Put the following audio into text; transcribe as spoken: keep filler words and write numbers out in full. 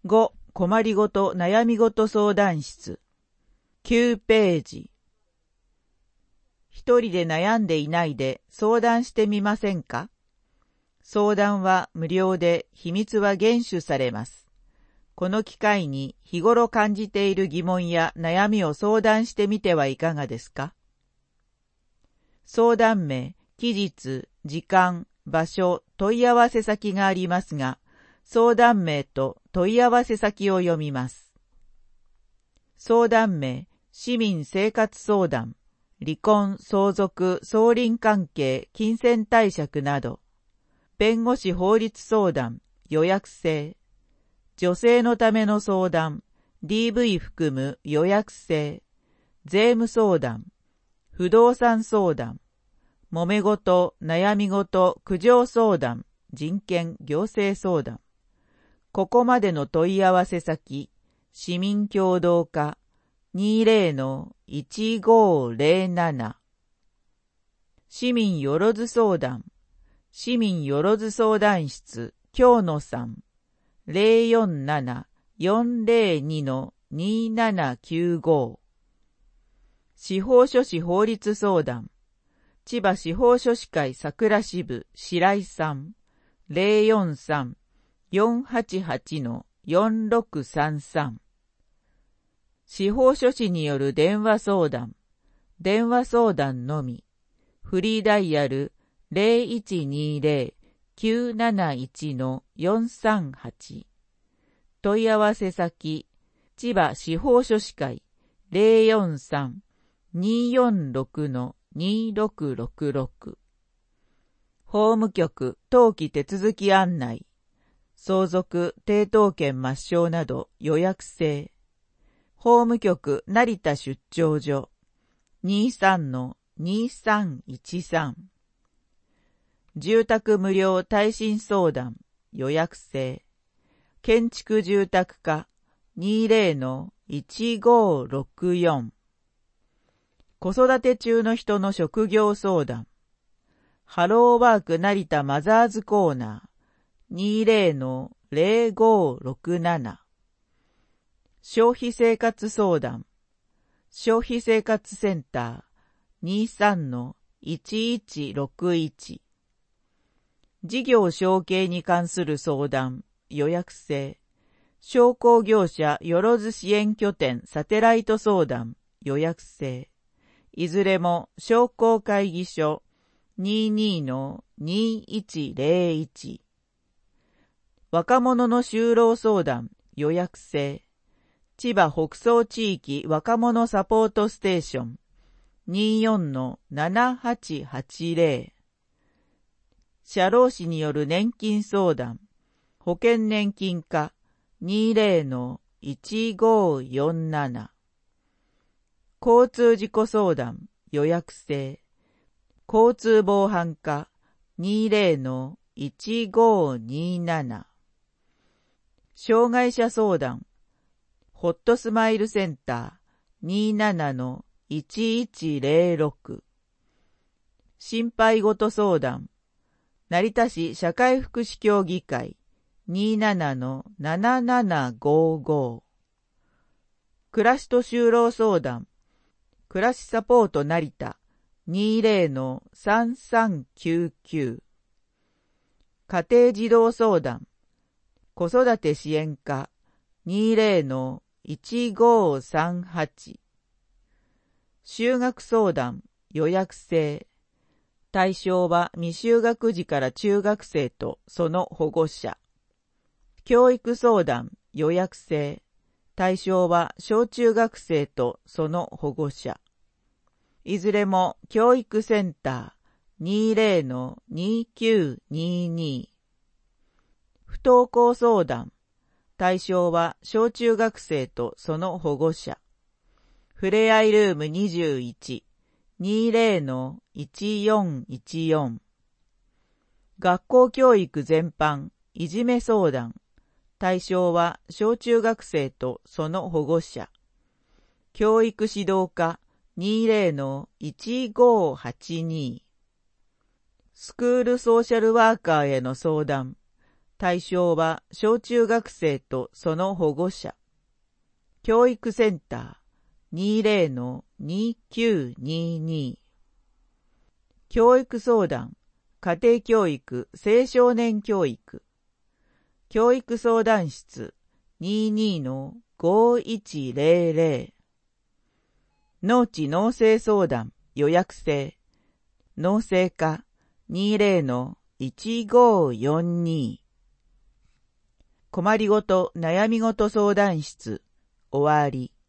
ご、困りごと悩みごと相談室。きゅうページ。一人で悩んでいないで相談してみませんか？相談は無料で、秘密は厳守されます。この機会に日頃感じている疑問や悩みを相談してみてはいかがですか？相談名、期日、時間、場所、問い合わせ先がありますが、相談名と問い合わせ先を読みます。相談名、市民生活相談、離婚、相続、相隣関係、金銭貸借など。弁護士法律相談、予約制。女性のための相談、ディーブイ 含む予約制。税務相談、不動産相談、揉め事、悩み事、苦情相談、人権、行政相談。ここまでの問い合わせ先、市民協働課 にじゅうのいちごーぜろなな。市民よろず相談、市民よろず相談室、京野さん、ゼロよんなな よんゼロに にーななきゅうご。司法書士法律相談、千葉司法書士会桜支部白井さん、ゼロよんさん よんはちはち よんろくさんさん。司法書士による電話相談、電話相談のみ、フリーダイヤルゼロいちにゼロ きゅうなないち よんさんはち。問い合わせ先、千葉司法書士会ゼロよんさん にーよんろく にーろくろくろく。法務局登記手続き案内、相続、抵当権抹消など予約制。法務局成田出張所 にじゅうさんのにーさんいちさん。住宅無料耐震相談予約制。建築住宅課 にじゅうのいちごーろくよん。子育て中の人の職業相談。ハローワーク成田マザーズコーナー にじゅうのゼロごーろくなな。消費生活相談。消費生活センター にじゅうさんのいちいちろくいち。事業承継に関する相談予約制。商工業者よろず支援拠点サテライト相談予約制。いずれも商工会議所 にじゅうにのにーいちゼロいち。若者の就労相談予約制。千葉北総地域若者サポートステーション にじゅうよんのななはちはちゼロ。社労士による年金相談、保険年金課 にじゅうのいちごーよんなな。交通事故相談予約制。交通防犯課 にじゅうのいちごーにーなな。障害者相談、ホットスマイルセンター にじゅうななのいちいちゼロろく。心配事相談、成田市社会福祉協議会 にじゅうななのななななごーごー。暮らしと就労相談、暮らしサポート成田 にじゅうのさんさんきゅうきゅう。家庭児童相談、子育て支援課 にじゅうのいちごーさんはち。就学相談予約制。対象は未就学児から中学生とその保護者。教育相談予約制。対象は小中学生とその保護者。いずれも教育センター にじゅうのにきゅうにーにー。不登校相談。対象は小中学生とその保護者。ふれあいルームにじゅういち にじゅうのいちよんいちよん。学校教育全般いじめ相談。対象は小中学生とその保護者。教育指導課 にじゅうのいちごーはちに。スクールソーシャルワーカーへの相談。 対象は小中学生とその保護者。教育センター にじゅうのにきゅうにに。教育相談、家庭教育、青少年教育。教育相談室 にじゅうにのごいちぜろぜろ。農地農政相談予約制。農政課 にじゅうのいちごよんに。困りごと悩みごと相談室終わり。